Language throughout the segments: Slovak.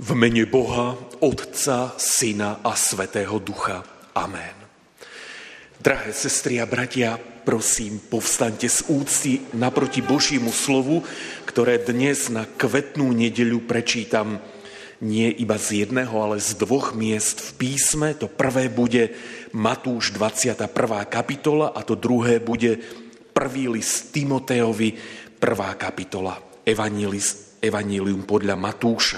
V mene Boha, Otca, Syna a Svätého Ducha. Amen. Drahé sestry a bratia, prosím, povstaňte z úcty naproti Božiemu slovu, ktoré dnes na kvetnú nedeľu prečítam nie iba z jedného, ale z dvoch miest v písme. To prvé bude Matúš 21. kapitola a to druhé bude prvý list Timotejovi 1. kapitola. Evanjelium podľa Matúša.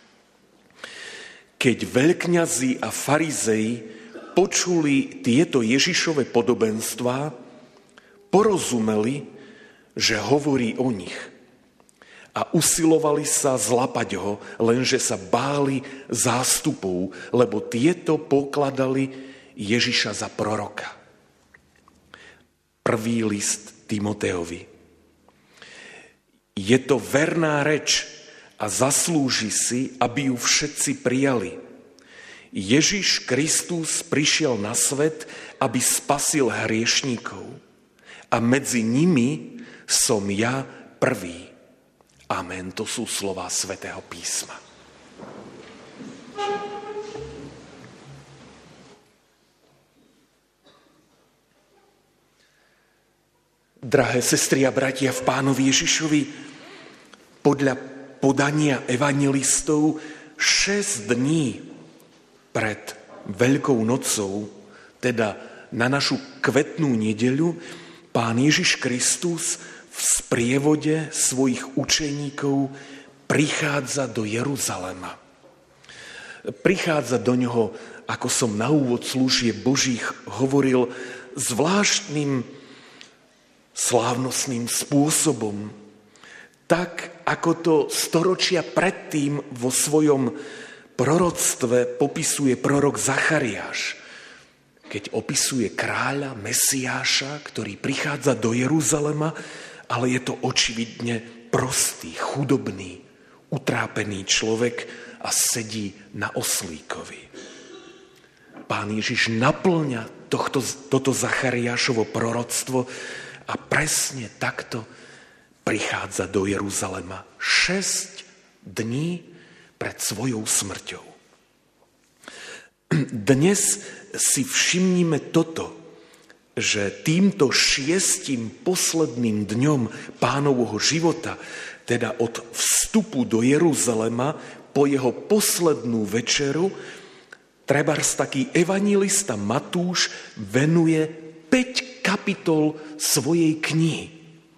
Keď veľkňazi a farizei počuli tieto Ježišove podobenstvá, porozumeli, že hovorí o nich a usilovali sa zlapať ho, lenže sa báli zástupov, lebo tieto pokladali Ježiša za proroka. Prvý list Timotejovi. Je to verná reč a zaslúži si, aby ju všetci prijali. Ježiš Kristus prišiel na svet, aby spasil hriešníkov. A medzi nimi som ja prvý. Amen. To sú slová Svätého písma. Drahé sestry a bratia v Pánovi Ježišovi, podľa podania evanjelistov 6 dní pred Veľkou nocou, teda na našu kvetnú nedeľu, Pán Ježiš Kristus v sprievode svojich učeníkov prichádza do Jeruzalema. Prichádza do ňoho, ako som na úvod služieb Božích hovoril, zvláštnym slávnostným spôsobom, tak ako to storočia predtým vo svojom proroctve popisuje prorok Zachariáš, keď opisuje kráľa, Mesiáša, ktorý prichádza do Jeruzalema, ale je to očividne prostý, chudobný, utrápený človek a sedí na oslíkovi. Pán Ježiš naplňa toto Zachariášovo proroctvo a presne takto prichádza do Jeruzalema 6 dní pred svojou smrťou. Dnes si všimnime toto, že týmto 6. posledným dňom Pánovho života, teda od vstupu do Jeruzalema po jeho poslednú večeru, trebárs taký evanjelista Matúš venuje 5 kapitol svojej knihy.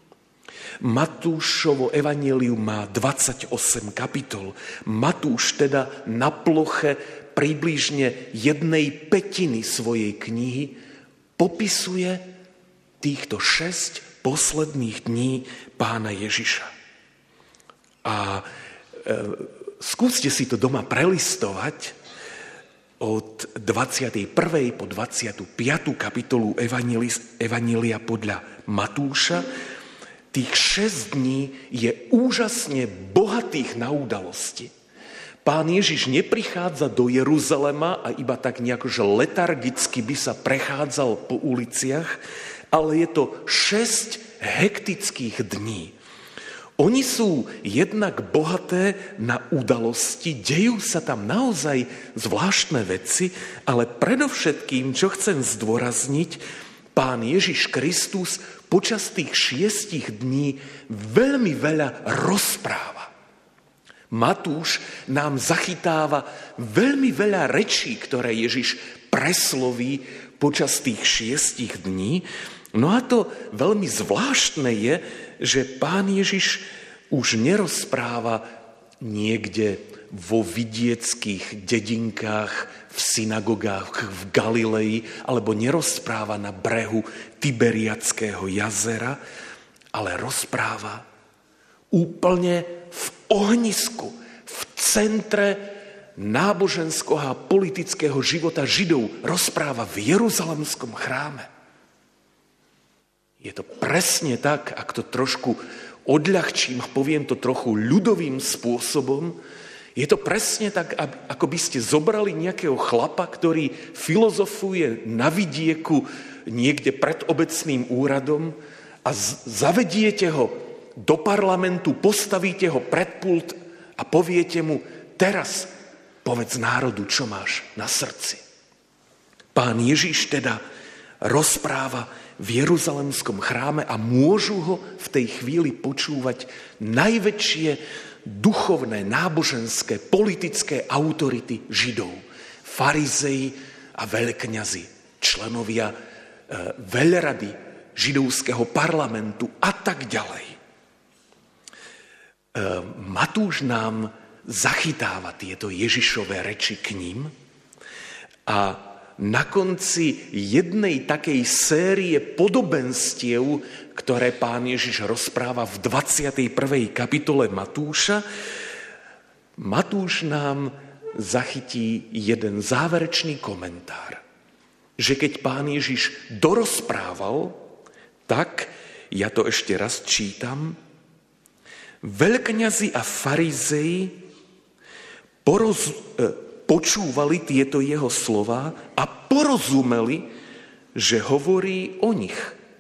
Matúšovo evanjelium má 28 kapitol. Matúš teda na ploche približne 1/5 svojej knihy popisuje týchto 6 posledných dní Pána Ježiša. A skúste si to doma prelistovať od 21. po 25. kapitolu Evanjelia podľa Matúša. Tých 6 dní je úžasne bohatých na udalosti. Pán Ježiš neprichádza do Jeruzalema a iba tak nejako, že letargicky by sa prechádzal po uliciach, ale je to 6 hektických dní. Oni sú jednak bohaté na udalosti, dejú sa tam naozaj zvláštne veci, ale predovšetkým, čo chcem zdôrazniť, Pán Ježiš Kristus počas tých 6 dní veľmi veľa rozpráva. Matúš nám zachytáva veľmi veľa rečí, ktoré Ježiš presloví počas tých 6 dní. No a to veľmi zvláštne je, že Pán Ježiš už nerozpráva niekde vo vidieckých dedinkách, v synagogách v Galilei, alebo nerozpráva na brehu Tiberiadského jazera, ale rozpráva úplne v ohnisku, v centre náboženského a politického života Židov. Rozpráva v Jeruzalemskom chráme. Je to presne tak, ak to trošku odľahčím, poviem to trochu ľudovým spôsobom, je to presne tak, ako by ste zobrali nejakého chlapa, ktorý filozofuje na vidieku niekde pred obecným úradom a zavediete ho do parlamentu, postavíte ho pred pult a poviete mu, teraz povedz národu, čo máš na srdci. Pán Ježiš teda rozpráva v Jeruzalemskom chráme a môžu ho v tej chvíli počúvať najväčšie duchovné, náboženské, politické autority Židov. Farizei a veľkňazi, členovia veľrady židovského parlamentu a tak ďalej. Matúš nám zachytáva tieto Ježišové reči k ním a na konci jednej takej série podobenstiev, ktoré pán Ježiš rozpráva v 21. kapitole Matúša, Matúš nám zachytí jeden záverečný komentár, že keď pán Ježiš dorozprával, tak, ja to ešte raz čítam, veľkňazi a farizei počúvali tieto jeho slová a porozumeli, že hovorí o nich.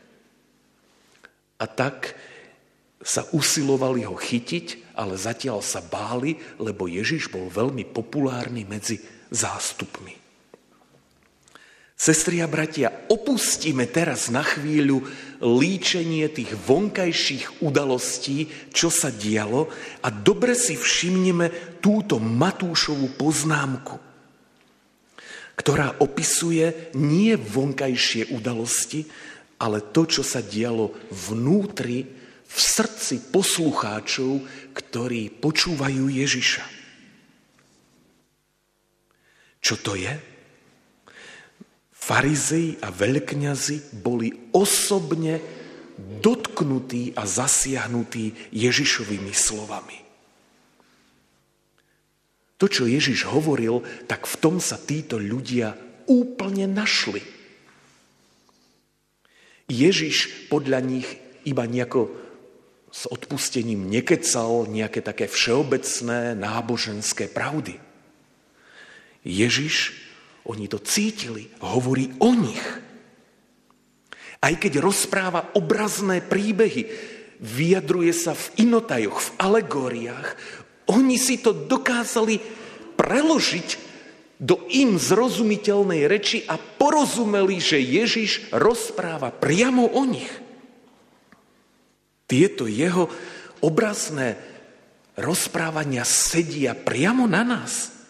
A tak sa usilovali ho chytiť, ale zatiaľ sa báli, lebo Ježiš bol veľmi populárny medzi zástupmi. Sestri a bratia, opustíme teraz na chvíľu líčenie tých vonkajších udalostí, čo sa dialo, a dobre si všimnime túto Matúšovu poznámku, ktorá opisuje nie vonkajšie udalosti, ale to, čo sa dialo vnútri, v srdci poslucháčov, ktorí počúvajú Ježiša. Čo to je? Farizei a veľkňazi boli osobne dotknutí a zasiahnutí Ježišovými slovami. To, čo Ježiš hovoril, tak v tom sa títo ľudia úplne našli. Ježiš podľa nich iba nejako s odpustením nekecal nejaké také všeobecné náboženské pravdy. Ježiš, oni to cítili, hovorí o nich. Aj keď rozpráva obrazné príbehy, vyjadruje sa v inotajoch, v alegóriách, oni si to dokázali preložiť do im zrozumiteľnej reči a porozumeli, že Ježiš rozpráva priamo o nich. Tieto jeho obrazné rozprávania sedia priamo na nás.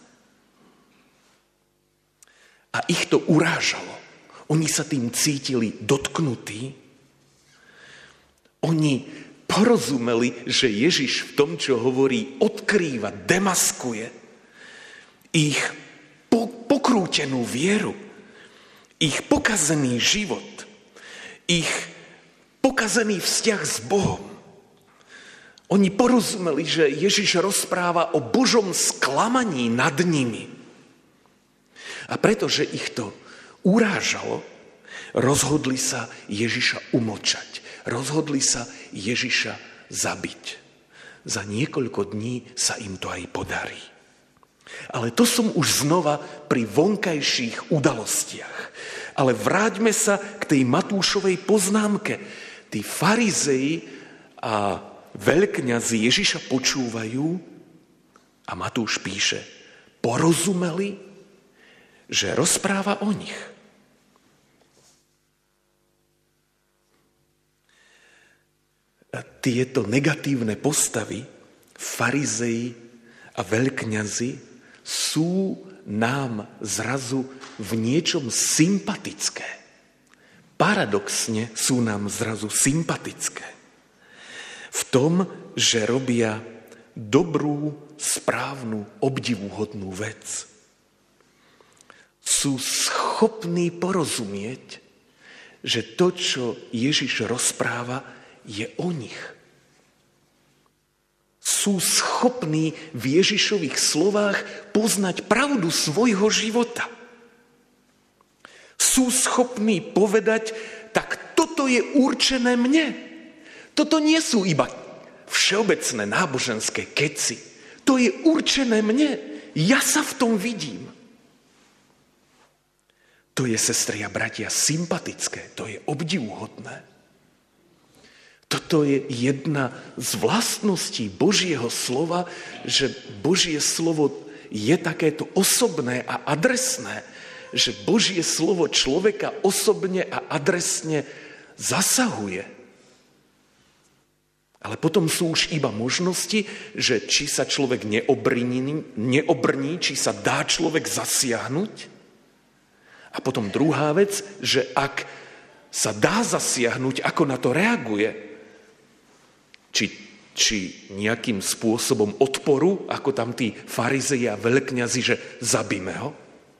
A ich to urážalo. Oni sa tým cítili dotknutí. Oni porozumeli, že Ježiš v tom, čo hovorí, odkrýva, demaskuje ich pokrútenú vieru, ich pokazený život, ich pokazený vzťah s Bohom. Oni porozumeli, že Ježiš rozpráva o Božom sklamaní nad nimi. A pretože ich to urážalo, rozhodli sa Ježiša umlčať. Rozhodli sa Ježiša zabiť. Za niekoľko dní sa im to aj podarí. Ale to som už znova pri vonkajších udalostiach. Ale vráťme sa k tej Matúšovej poznámke. Tí farizei a veľkňazi Ježiša počúvajú a Matúš píše, porozumeli, že rozpráva o nich. A tieto negatívne postavy, farizei a veľkňazi, sú nám zrazu v niečom sympatické. Paradoxne sú nám zrazu sympatické. V tom, že robia dobrú, správnu, obdivuhodnú vec. Sú schopní porozumieť, že to, čo Ježiš rozpráva, je o nich. Sú schopní v Ježišových slovách poznať pravdu svojho života. Sú schopní povedať, tak toto je určené mne. Toto nie sú iba všeobecné náboženské keci. To je určené mne. Ja sa v tom vidím. To je, sestri a bratia, sympatické, to je obdivuhodné. Toto je jedna z vlastností Božieho slova, že Božie slovo je takéto osobné a adresné, že Božie slovo človeka osobne a adresne zasahuje. Ale potom sú už iba možnosti, že či sa človek neobrní, či sa dá človek zasiahnuť. A potom druhá vec, že ak sa dá zasiahnuť, ako na to reaguje, či nejakým spôsobom odporu, ako tam tí farizei a veľkňazi, že zabíme ho,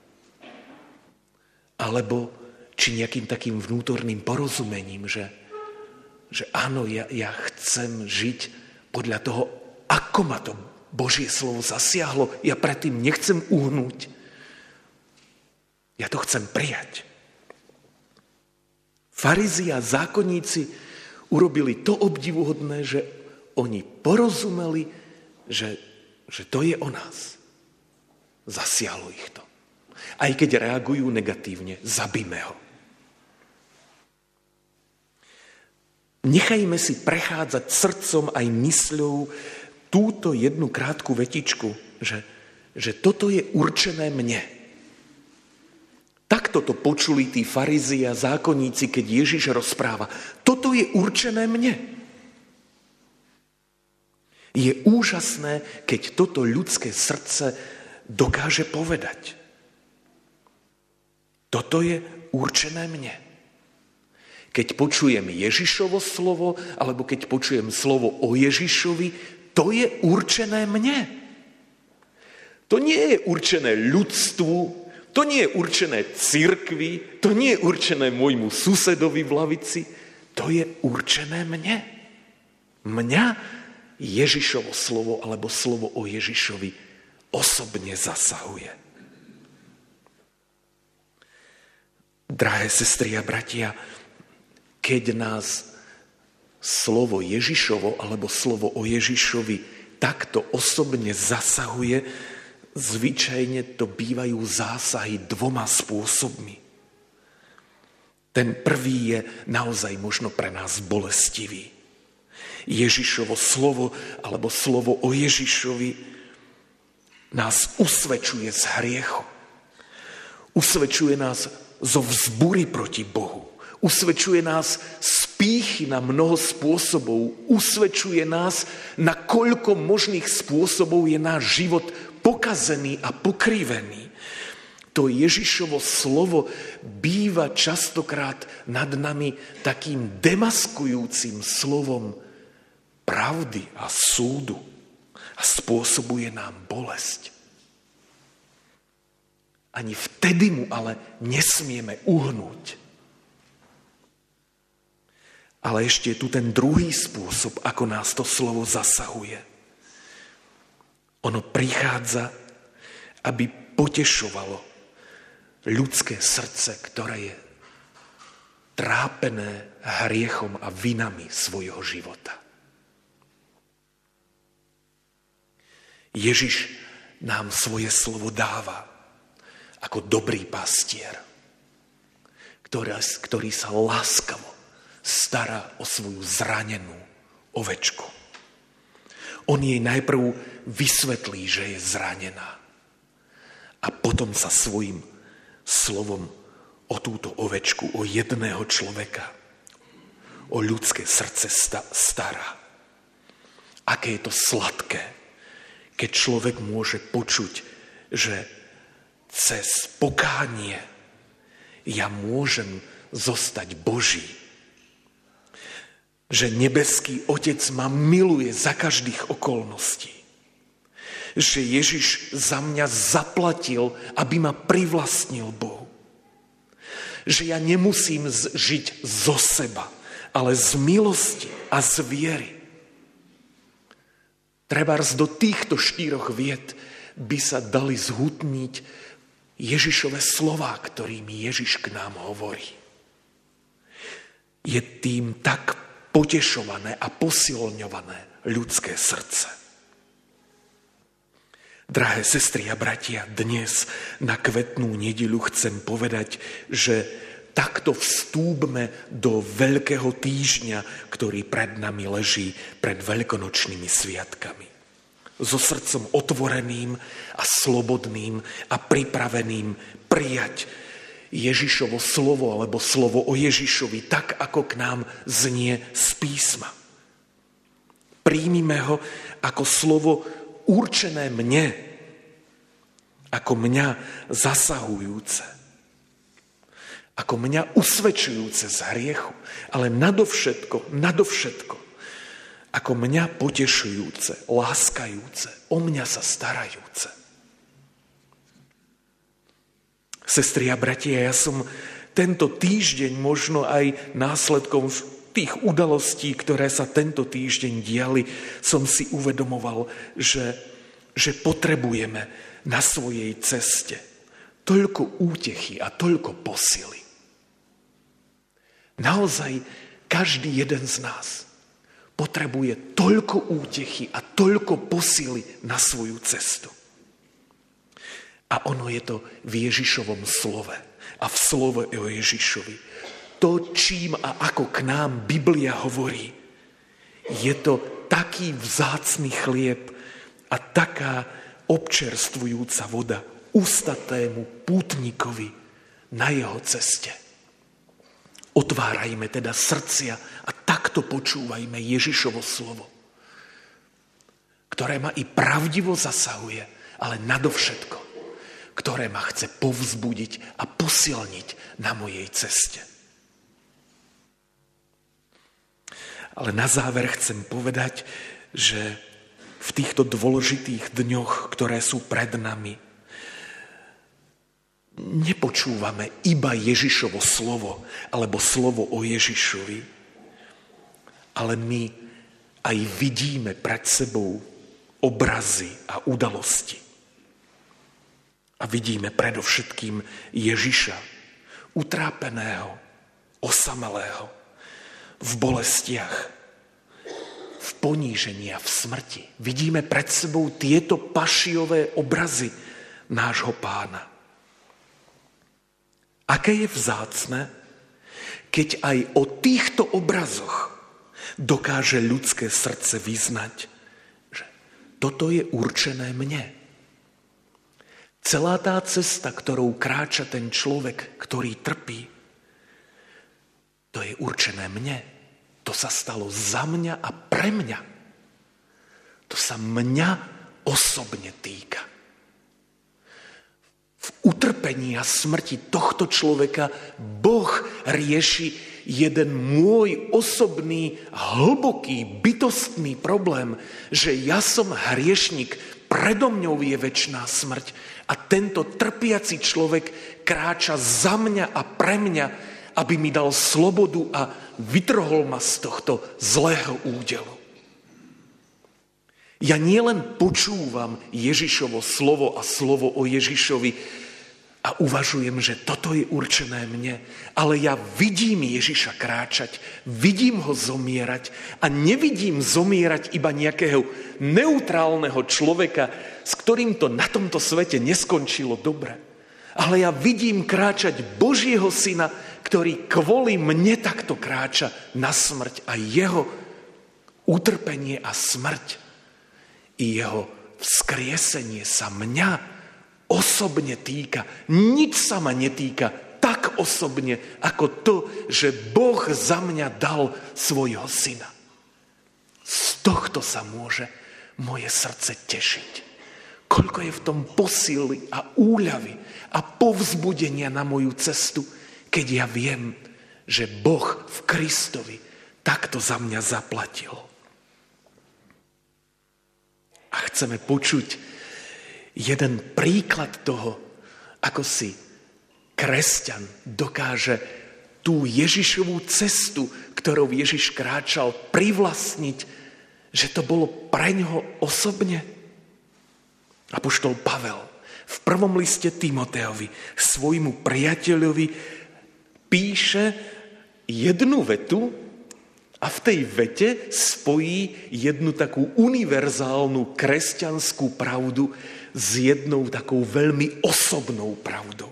alebo či nejakým takým vnútorným porozumením, že áno, ja chcem žiť podľa toho, ako ma to Božie slovo zasiahlo. Ja predtým nechcem uhnúť. Ja to chcem prijať. Farizei a zákonníci urobili to obdivuhodné, že oni porozumeli, že to je o nás. Zasiahlo ich to. Aj keď reagujú negatívne, zabíme ho. Nechajme si prechádzať srdcom aj mysľou túto jednu krátku vetičku, že toto je určené mne. Takto to počuli tí farizei a zákonníci, keď Ježiš rozpráva. Toto je určené mne. Je úžasné, keď toto ľudské srdce dokáže povedať. Toto je určené mne. Keď počujem Ježišovo slovo, alebo keď počujem slovo o Ježišovi, to je určené mne. To nie je určené ľudstvu, to nie je určené cirkvi, to nie je určené môjmu susedovi v lavici, to je určené mne. Mňa Ježišovo slovo alebo slovo o Ježišovi osobne zasahuje. Drahé sestry a bratia, keď nás slovo Ježišovo alebo slovo o Ježišovi takto osobne zasahuje, zvyčajne to bývajú zásahy dvoma spôsobmi. Ten prvý je naozaj možno pre nás bolestivý. Ježišovo slovo alebo slovo o Ježišovi nás usvedčuje z hriechu. Usvedčuje nás zo vzbury proti Bohu. Usvedčuje nás z pýchy na mnoho spôsobov. Usvedčuje nás, na koľko možných spôsobov je náš život pokazený a pokrivený. To Ježišovo slovo býva častokrát nad nami takým demaskujúcim slovom pravdy a súdu a spôsobuje nám bolesť. Ani vtedy mu ale nesmieme uhnúť. Ale ešte je tu ten druhý spôsob, ako nás to slovo zasahuje. Ono prichádza, aby potešovalo ľudské srdce, ktoré je trápené hriechom a vinami svojho života. Ježiš nám svoje slovo dáva ako dobrý pastier, ktorý sa láskavo stará o svoju zranenú ovečku. On jej najprv vysvetlí, že je zranená. A potom sa svojím slovom o túto ovečku, o jedného človeka, o ľudské srdce stará. Aké je to sladké, keď človek môže počuť, že cez pokánie ja môžem zostať Boží. Že nebeský Otec ma miluje za každých okolností. Že Ježiš za mňa zaplatil, aby ma privlastnil Bohu. Že ja nemusím žiť zo seba, ale z milosti a z viery. Trebárs do týchto 4 viet by sa dali zhutniť Ježišove slová, ktorými Ježiš k nám hovorí. Je tým tak potešované a posilňované ľudské srdce. Drahé sestry a bratia, dnes na kvetnú nedeľu chcem povedať, že takto vstúpme do Veľkého týždňa, ktorý pred nami leží pred veľkonočnými sviatkami. so srdcom otvoreným a slobodným a pripraveným prijať Ježišovo slovo alebo slovo o Ježišovi tak, ako k nám znie z písma. Príjmime ho ako slovo určené mne, ako mňa zasahujúce, ako mňa usvedčujúce z hriechu, ale nadovšetko, ako mňa potešujúce, láskajúce, o mňa sa starajúce. Sestri a bratia, ja som tento týždeň, možno aj následkom tých udalostí, ktoré sa tento týždeň diali, som si uvedomoval, že potrebujeme na svojej ceste toľko útechy a toľko posily. Naozaj každý jeden z nás potrebuje toľko útechy a toľko posily na svoju cestu. A ono je to v Ježišovom slove a v slove o Ježišovi. To, čím a ako k nám Biblia hovorí, je to taký vzácny chlieb a taká občerstvujúca voda ústatému pútnikovi na jeho ceste. Otvárajme teda srdcia a takto počúvajme Ježišovo slovo, ktoré ma i pravdivo zasahuje, ale nadovšetko, ktoré ma chce povzbudiť a posilniť na mojej ceste. Ale na záver chcem povedať, že v týchto dôležitých dňoch, ktoré sú pred nami, nepočúvame iba Ježišovo slovo alebo slovo o Ježišovi, ale my aj vidíme pred sebou obrazy a udalosti. A vidíme predovšetkým Ježiša, utrápeného, osamelého, v bolestiach, v ponížení a v smrti. Vidíme pred sebou tieto pašiové obrazy nášho Pána. Aké je vzácne, keď aj o týchto obrazoch dokáže ľudské srdce vyznať, že toto je určené mne. Celá tá cesta, ktorou kráča ten človek, ktorý trpí, to je určené mne. To sa stalo za mňa a pre mňa. To sa mňa osobne týka. V utrpení a smrti tohto človeka Boh rieši jeden môj osobný, hlboký, bytostný problém, že ja som hriešnik, predo mňou je večná smrť a tento trpiaci človek kráča za mňa a pre mňa, aby mi dal slobodu a vytrhol ma z tohto zlého údelu. Ja nielen počúvam Ježišovo slovo a slovo o Ježišovi a uvažujem, že toto je určené mne, ale ja vidím Ježiša kráčať, vidím ho zomierať a nevidím zomierať iba nejakého neutrálneho človeka, s ktorým to na tomto svete neskončilo dobre. Ale ja vidím kráčať Božieho syna, ktorý kvôli mne takto kráča na smrť a jeho utrpenie a smrť i jeho vzkriesenie sa mňa osobne týka. Nič sa ma netýka tak osobne, ako to, že Boh za mňa dal svojho syna. Z tohto sa môže moje srdce tešiť. Koľko je v tom posily a úľavy a povzbudenia na moju cestu, keď ja viem, že Boh v Kristovi takto za mňa zaplatil. A chceme počuť jeden príklad toho, ako si kresťan dokáže tú Ježišovú cestu, ktorou Ježiš kráčal, privlastniť, že to bolo pre ňoho osobne. Apoštol Pavel v prvom liste Timoteovi svojmu priateľovi píše jednu vetu, a v tej vete spojí jednu takú univerzálnu kresťanskú pravdu s jednou takou veľmi osobnou pravdou.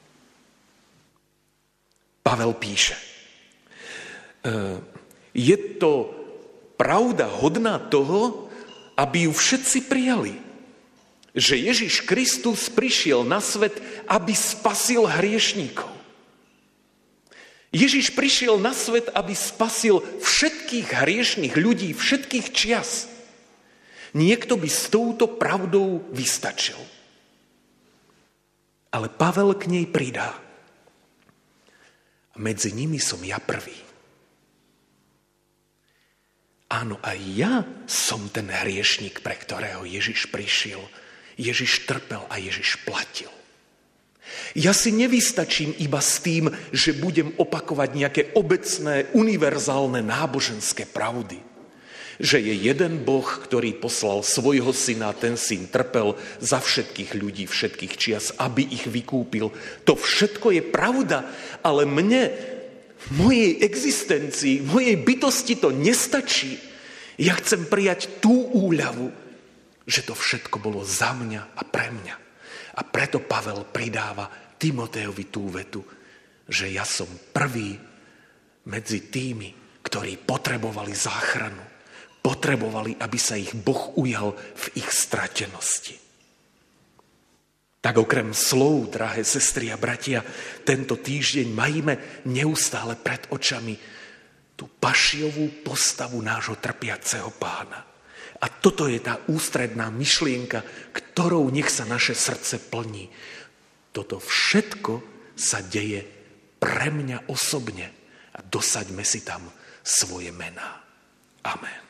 Pavel píše, je to pravda hodná toho, aby ju všetci prijali. Že Ježiš Kristus prišiel na svet, aby spasil hriešníkov. Ježiš prišiel na svet, aby spasil všetkých hriešných ľudí, všetkých čias. Niekto by s touto pravdou vystačil. Ale Pavel k nej pridá. A medzi nimi som ja prvý. Áno, aj ja som ten hriešnik, pre ktorého Ježiš prišiel. Ježiš trpel a Ježiš platil. Ja si nevystačím iba s tým, že budem opakovať nejaké obecné, univerzálne náboženské pravdy. Že je jeden Boh, ktorý poslal svojho syna, ten syn trpel za všetkých ľudí, všetkých čias, aby ich vykúpil. To všetko je pravda, ale mne, mojej existencii, mojej bytosti to nestačí. Ja chcem prijať tú úľavu, že to všetko bolo za mňa a pre mňa. A preto Pavel pridáva Timotejovi tú vetu, že ja som prvý medzi tými, ktorí potrebovali záchranu. Potrebovali, aby sa ich Boh ujal v ich stratenosti. Tak okrem slov, drahé sestry a bratia, tento týždeň majme neustále pred očami tú pašiovú postavu nášho trpiaceho Pána. A toto je tá ústredná myšlienka, ktorou nech sa naše srdce plní. Toto všetko sa deje pre mňa osobne a dosaďme si tam svoje mená. Amen.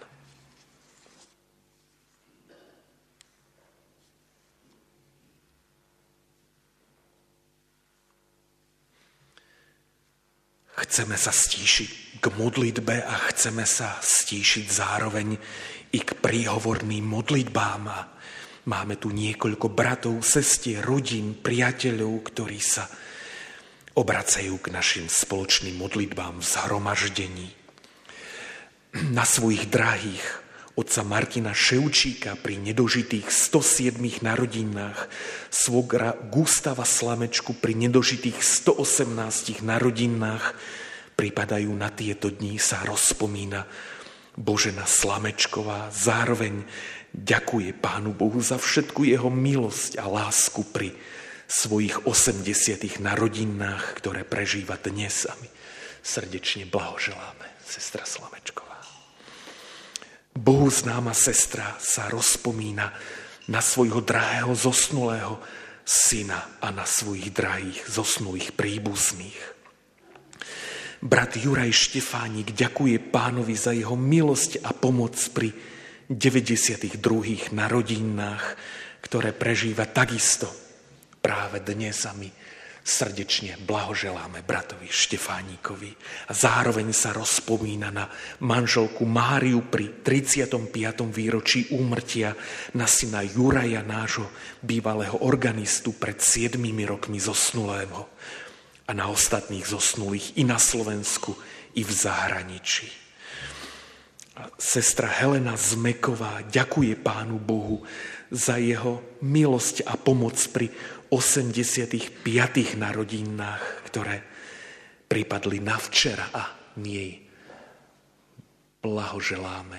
Chceme sa stíšiť k modlitbe a chceme sa stíšiť zároveň i k príhovorným modlitbám. Máme tu niekoľko bratov, sestier, rodín, priateľov, ktorí sa obracajú k našim spoločným modlitbám v zhromaždení. Na svojich drahých otca Martina Ševčíka pri nedožitých 107 narodinách, svogra Gustava Slamečku pri nedožitých 118 narodinách, pripadajú na tieto dni, sa rozpomína Božena Slamečková. Zároveň ďakuje Pánu Bohu za všetku jeho milosť a lásku pri svojich 80 narodinách, ktoré prežíva dnes, a my srdečne blahoželáme, sestra Slamečková. Bohu známa sestra sa rozpomína na svojho drahého zosnulého syna a na svojich drahých zosnulých príbuzných. Brat Juraj Štefánik ďakuje Pánovi za jeho milosť a pomoc pri 92. narodinách, ktoré prežíva takisto práve dnes, a my srdečne blahoželáme bratovi Štefánikovi. A zároveň sa rozpomína na manželku Máriu pri 35. výročí úmrtia, na syna Juraja, nášho bývalého organistu, pred 7 rokmi zosnulého, a na ostatných zosnulých i na Slovensku, i v zahraničí. A sestra Helena Zmeková ďakuje Pánu Bohu za jeho milosť a pomoc pri 85. narodinách, ktoré pripadli na včera, a my jej blahoželáme.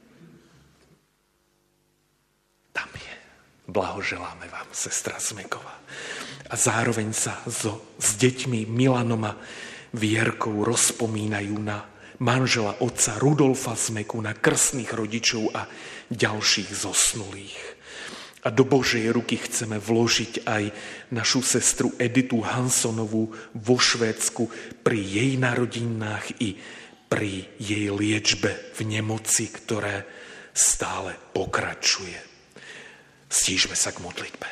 Tam je. Blahoželáme vám, sestra Zmeková. A zároveň sa s deťmi Milanom a Vierkou rozpomínajú na manžela otca Rudolfa Zmeku, na krstných rodičov a ďalších zosnulých. A do Božej ruky chceme vložiť aj našu sestru Editu Hansonovú vo Švédsku pri jej narodinách i pri jej liečbe v nemoci, ktoré stále pokračuje. Stížme sa k modlitbe.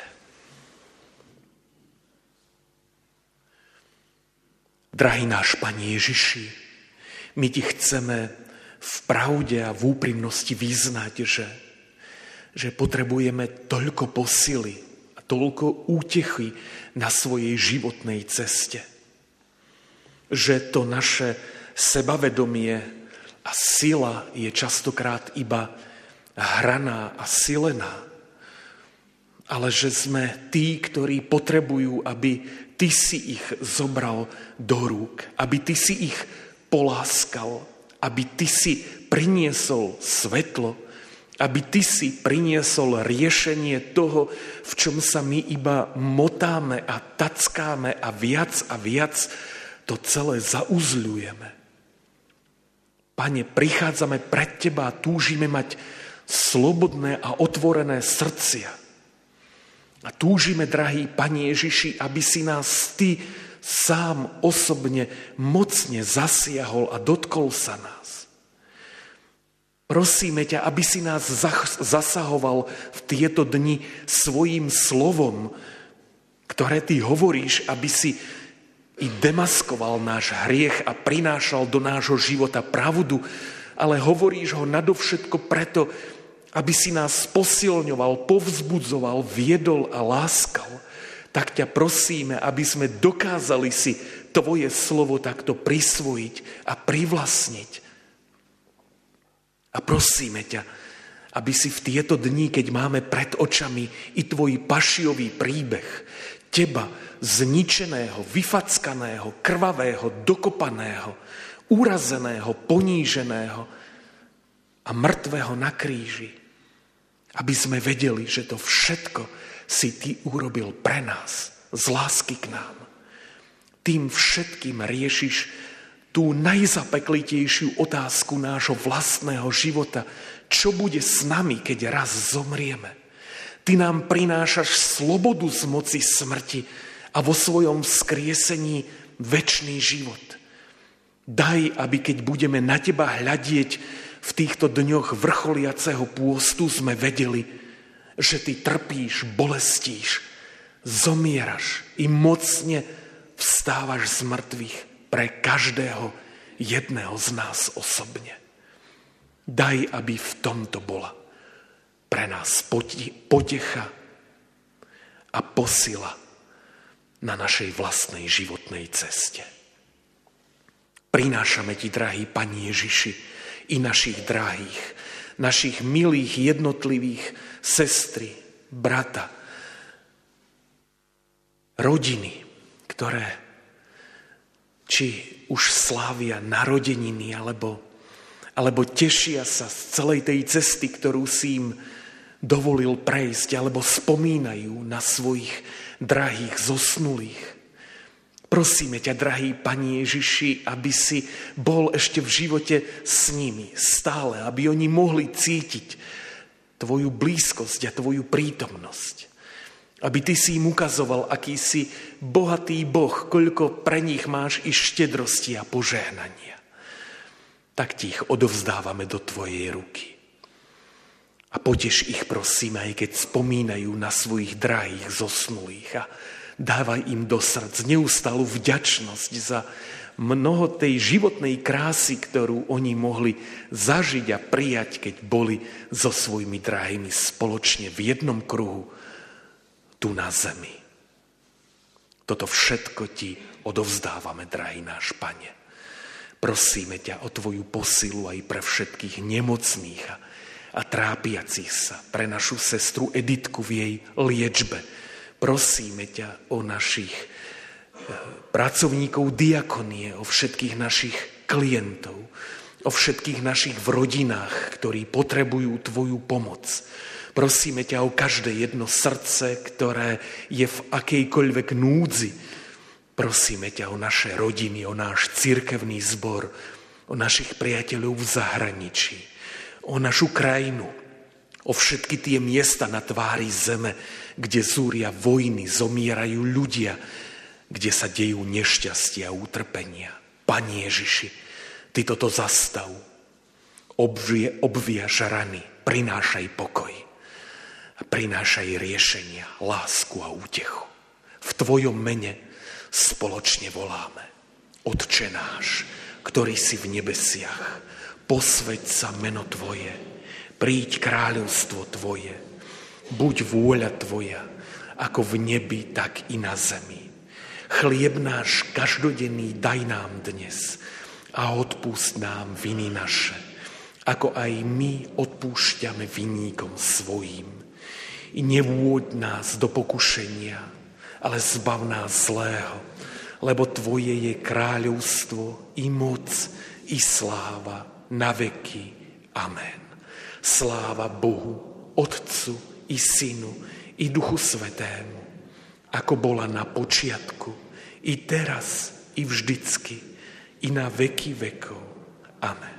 Drahý náš Pane Ježiši, my ti chceme v pravde a v úprimnosti vyznať, že potrebujeme toľko posily a toľko útechy na svojej životnej ceste. Že to naše sebavedomie a sila je častokrát iba hraná a silená. Ale že sme tí, ktorí potrebujú, aby ty si ich zobral do rúk, aby ty si ich poláskal, aby ty si priniesol svetlo Aby Ty si priniesol riešenie toho, v čom sa my iba motáme a tackáme a viac to celé zauzľujeme. Pane, prichádzame pred Teba a túžime mať slobodné a otvorené srdcia. A túžime, drahý Pane Ježiši, aby si nás Ty sám osobne mocne zasiahol a dotkol sa nás. Prosíme ťa, aby si nás zasahoval v tieto dni svojím slovom, ktoré Ty hovoríš, aby si i demaskoval náš hriech a prinášal do nášho života pravdu, ale hovoríš ho nadovšetko preto, aby si nás posilňoval, povzbudzoval, viedol a láskal. Tak ťa prosíme, aby sme dokázali si Tvoje slovo takto prisvojiť a privlastniť. A prosíme ťa, aby si v tieto dni, keď máme pred očami i Tvoj pašiový príbeh, Teba zničeného, vyfackaného, krvavého, dokopaného, urazeného, poníženého a mŕtvého na kríži, aby sme vedeli, že to všetko si Ty urobil pre nás, z lásky k nám. Tým všetkým riešiš tú najzapeklitejšiu otázku nášho vlastného života. Čo bude s nami, keď raz zomrieme? Ty nám prinášaš slobodu z moci smrti a vo svojom vzkriesení večný život. Daj, aby keď budeme na Teba hľadieť v týchto dňoch vrcholiaceho pôstu, sme vedeli, že Ty trpíš, bolestíš, zomieraš i mocne vstávaš z mŕtvych pre každého jedného z nás osobne. Daj, aby v tomto bola pre nás potecha a posila na našej vlastnej životnej ceste. Prinášame Ti, drahý Pane Ježiši, i našich drahých, našich milých jednotlivých sestry, brata, rodiny, ktoré či už slávia narodeniny, alebo tešia sa z celej tej cesty, ktorú si im dovolil prejsť, alebo spomínajú na svojich drahých zosnulých. Prosíme ťa, drahý Pane Ježiši, aby si bol ešte v živote s nimi stále, aby oni mohli cítiť Tvoju blízkosť a Tvoju prítomnosť. Aby Ty si im ukazoval, aký si bohatý Boh, koľko pre nich máš i štedrosti a požehnania. Tak Ti ich odovzdávame do Tvojej ruky. A poteš ich, prosím, aj keď spomínajú na svojich drahých zosnulých a dávaj im do srdc neustálu vďačnosť za mnoho tej životnej krásy, ktorú oni mohli zažiť a prijať, keď boli so svojimi drahými spoločne v jednom kruhu tu na zemi. Toto všetko Ti odovzdávame, drahý náš Pane. Prosíme ťa o Tvoju posilu aj pre všetkých nemocných a trápiacich sa, pre našu sestru Editku v jej liečbe. Prosíme ťa o našich pracovníkov diakonie, o všetkých našich klientov, o všetkých našich v rodinách, ktorí potrebujú Tvoju pomoc. Prosíme ťa o každé jedno srdce, ktoré je v akejkoľvek núdzi. Prosíme ťa o naše rodiny, o náš cirkevný zbor, o našich priateľov v zahraničí, o našu krajinu, o všetky tie miesta na tvári zeme, kde zúria vojny, zomierajú ľudia, kde sa dejú nešťastia a utrpenia. Pane Ježiši, Ty toto zastav, obviaž rany, prinášaj pokoj a prinášaj riešenia, lásku a útechu. V Tvojom mene spoločne voláme. Otče náš, ktorý si v nebesiach, posväť sa meno Tvoje, príď kráľovstvo Tvoje, buď vôľa Tvoja, ako v nebi, tak i na zemi. Chlieb náš každodenný daj nám dnes a odpúsť nám viny naše, ako aj my odpúšťame vinníkom svojím. I nevôď nás do pokušenia, ale zbav nás zlého, lebo Tvoje je kráľovstvo, i moc, i sláva na veky. Amen. Sláva Bohu, Otcu i Synu, i Duchu Svätému, ako bola na počiatku, i teraz, i vždycky, i na veky vekov. Amen.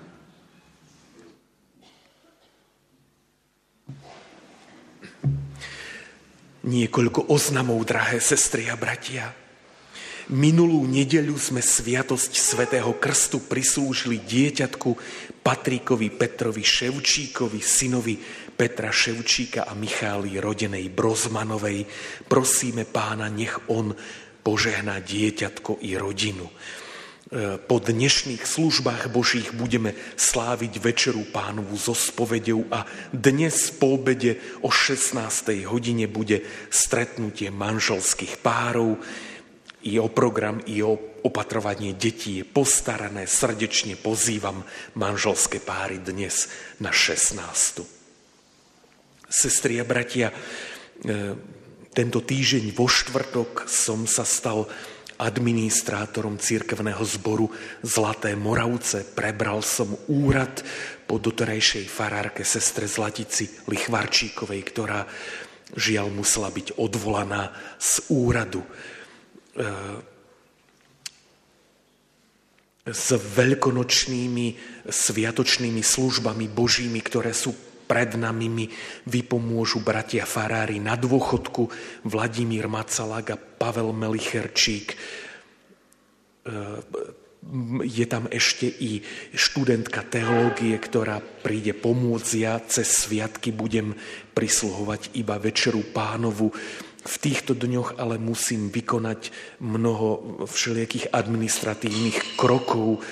Niekoľko oznamov, drahé sestry a bratia. Minulú nedeľu sme sviatosť Svätého Krstu prislúžili dieťatku Patrikovi Petrovi Ševčíkovi, synovi Petra Ševčíka a Michály rodenej Brozmanovej. Prosíme Pána, nech on požehná dieťatko i rodinu. Po dnešných službách Božích budeme sláviť Večeru Pánovu so spoveďou a dnes po obede o 16. hodine bude stretnutie manželských párov. I o program, i o opatrovanie detí je postarané. Srdečne pozývam manželské páry dnes na 16. Sestri a bratia, tento týždeň vo štvrtok som sa stal administrátorom cirkevného zboru Zlaté Moravce. Prebral som úrad po doterajšej farárke sestre Zlatici Lichvarčíkovej, ktorá žiaľ musela byť odvolaná z úradu. S veľkonočnými sviatočnými službami Božími, ktoré sú pred nami, mi vypomôžu bratia farári na dôchodku Vladimír Macalák a Pavel Melicherčík. Je tam ešte i študentka teológie, ktorá príde pomôcť. Ja cez sviatky budem prisluhovať iba Večeru Pánovu. V týchto dňoch ale musím vykonať mnoho všelijakých administratívnych krokov.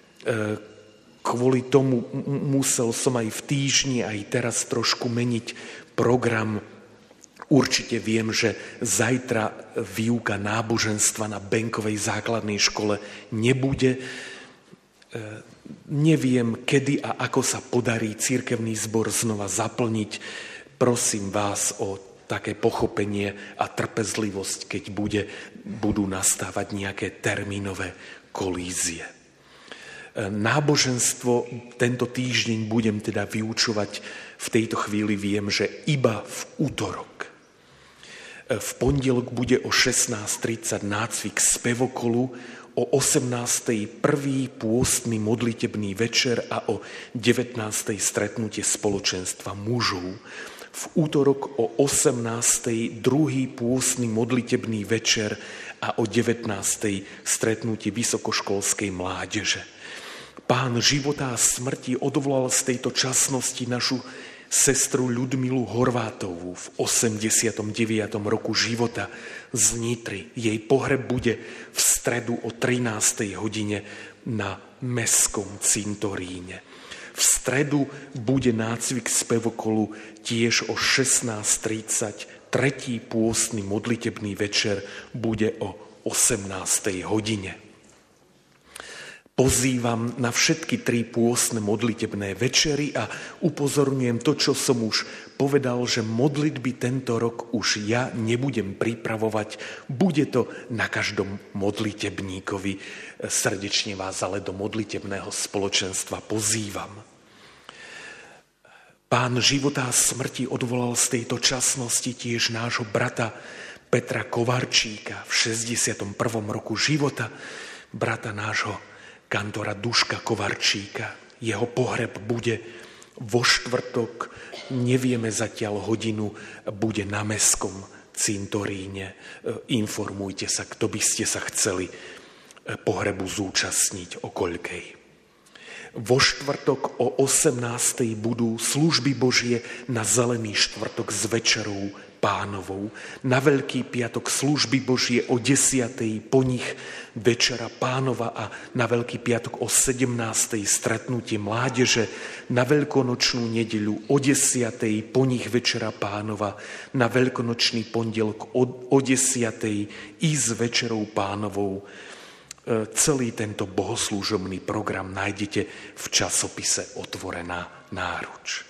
Kvôli tomu musel som aj v týždni, aj teraz trošku meniť program. Určite viem, že zajtra výuka náboženstva na Benkovej základnej škole nebude. Neviem, kedy a ako sa podarí cirkevný zbor znova zaplniť. Prosím vás o také pochopenie a trpezlivosť, keď budú nastávať nejaké termínové kolízie. Náboženstvo tento týždeň budem teda vyučovať, v tejto chvíli viem, že iba v útorok. V pondelok bude o 16:30 nácvik spevokolu, o 18:00 prvý pôstny modlitebný večer a o 19:00 stretnutie spoločenstva mužov. V útorok o 18:00 druhý pôstny modlitebný večer a o 19:00 stretnutie vysokoškolskej mládeže. Pán života a smrti odvolal z tejto časnosti našu sestru Ľudmilu Horvátovú v 89. roku života z Nitry. Jej pohreb bude v stredu o 13. hodine na Mestskom cintoríne. V stredu bude nácvik spevokolu tiež o 16:30. Tretí pôstny modlitebný večer bude o 18. hodine. Pozývam na všetky 3 pôstne modlitebné večery a upozorňujem to, čo som už povedal, že modlitby tento rok už ja nebudem pripravovať. Bude to na každom modlitebníkovi. Srdečne vás ale do modlitebného spoločenstva pozývam. Pán života a smrti odvolal z tejto časnosti tiež nášho brata Petra Kovarčíka v 61. roku života, brata nášho kantora Duška Kovarčíka. Jeho pohreb bude vo štvrtok, nevieme zatiaľ hodinu, bude na Mestskom cintoríne. Informujte sa, kto by ste sa chceli pohrebu zúčastniť, o koľkej. Vo štvrtok o 18:00 budú služby Božie na Zelený štvrtok s Večerou Pánovou. Na Veľký piatok služby Božie o 10:00, po nich Večera Pánova a na Veľký piatok o 17:00 stretnutie mládeže. Na Veľkonočnú nedeľu o 10:00, po nich Večera Pánova. Na Veľkonočný pondelok o 10:00 i s Večerou Pánovou. Celý tento bohoslúžobný program nájdete v časopise Otvorená náruč.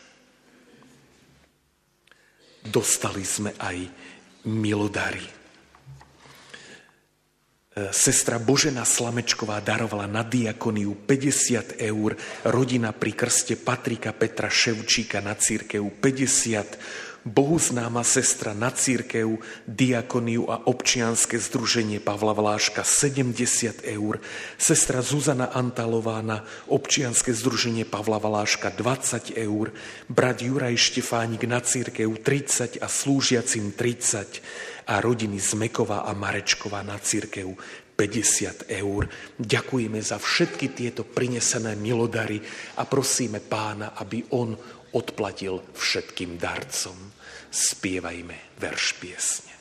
Dostali sme aj milodary. Sestra Božena Slamečková darovala na diakoniu 50 eur, rodina pri krste Patrika Petra Ševčíka na cirkev 50, bohuznáma sestra na cirkev, diakoniu a občianske združenie Pavla Vláška 70 eur, sestra Zuzana Antalová na občianske združenie Pavla Vláška 20 eur, brat Juraj Štefánik na cirkev 30 a slúžiacim 30 a rodiny Zmeková a Marečková na cirkev 50 eur. Ďakujeme za všetky tieto prinesené milodary a prosíme Pána, aby on odplatil všetkým darcom. Spievajme verš piesne.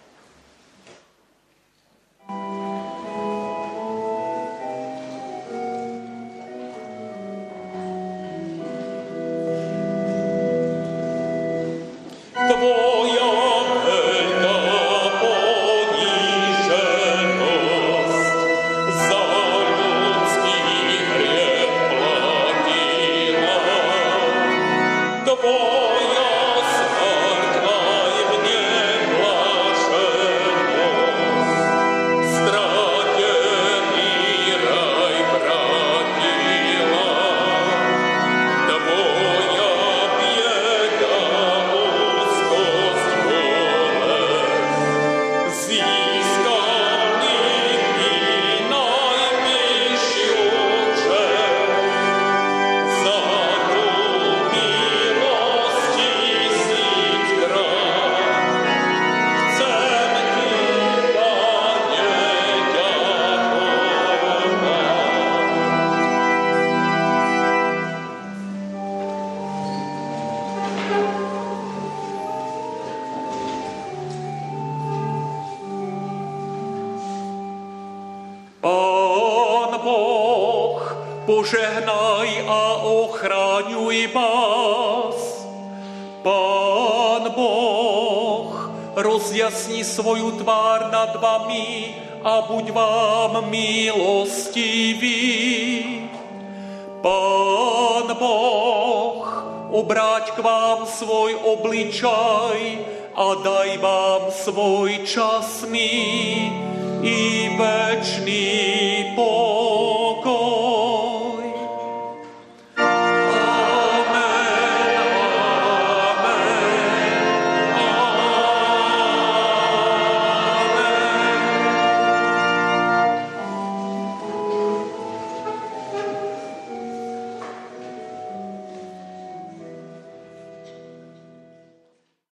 Požehnaj a ochraňuj vás. Pán Boh rozjasni svoju tvár nad vami a buď vám milostivý. Pán Boh obráť k vám svoj obličaj a daj vám svoj časný i večný